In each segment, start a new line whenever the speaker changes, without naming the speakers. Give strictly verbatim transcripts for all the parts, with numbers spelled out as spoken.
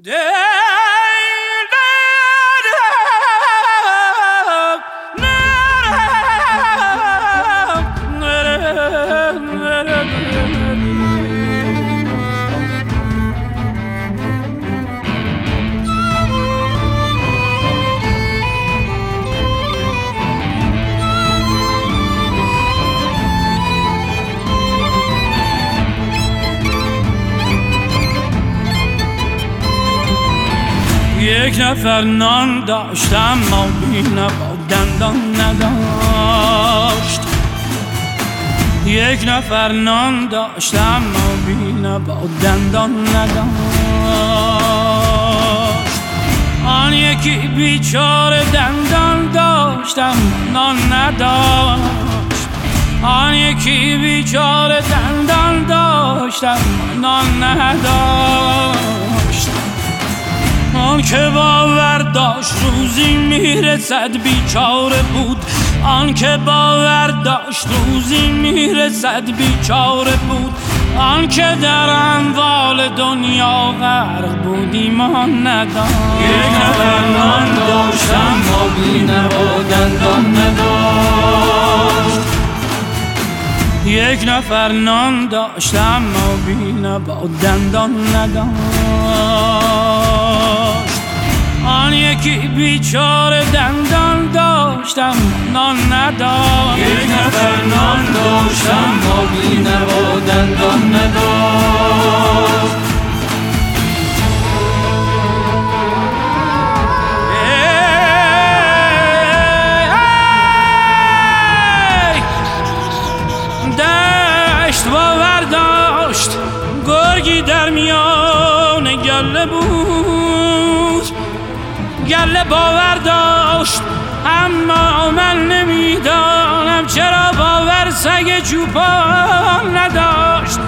یک نفر نان داشتم ما بینه با دندان نداشت. یک نفر نان داشتم ما بینه با دندان نداشت. آن یکی بیچاره دندان داشتم نان نداشت. آن یکی بیچاره دندان داشتم نان نداشت. آن که باور داشت روزی میرسد بیچاره بود. آن که باور داشت روزی میرسد بیچاره بود. آن که در اموال دنیا غرق بود ایمان نداشت.
یک نفر نان داشتم ما بینه و دندان نداشت.
یک نفر نان داشتم ما بینه با دندان نداشت. آن یکی بیچاره دندان داشتم نان نداشت.
یک نفر نان داشتم ما بینه و دندان نداشت.
باور داشت گرگی در میان گله بود. گله باور داشت اما من نمیدانم چرا باور سگ چوپان نداشت.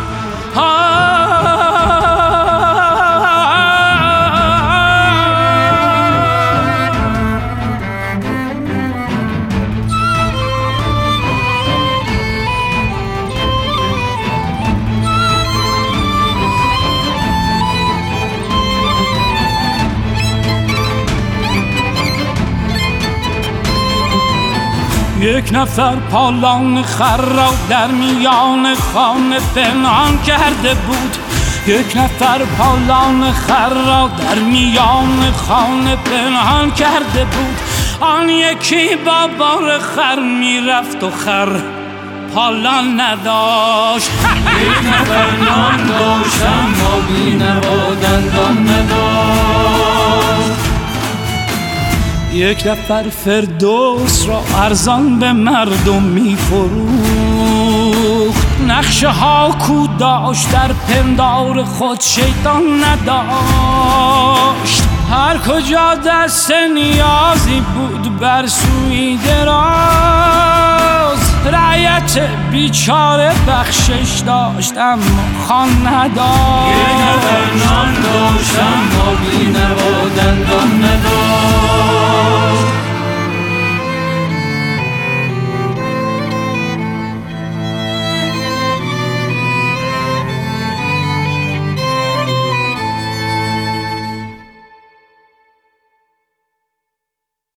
یک نفر پالان خر را در میان خانه پنهان کرده بود. یک نفر پالان خر را در میان خانه پنهان کرده بود. آن یکی با بار خر میرفت و خر پالان نداشت.
یک نفر نان داشتم ما بینه و دندان نداشت.
یک نفر فردوس را ارزان به مردم می‌فروخت. نقشه ها کو داشت در پندار خود شیطان نداشت. هر کجا دست نیازی بود بر سوی دراز. رعیت بیچاره بخشش داشت اما خان نداشت.
یک نفر نان داشتم ما بینه و دندان نداشت.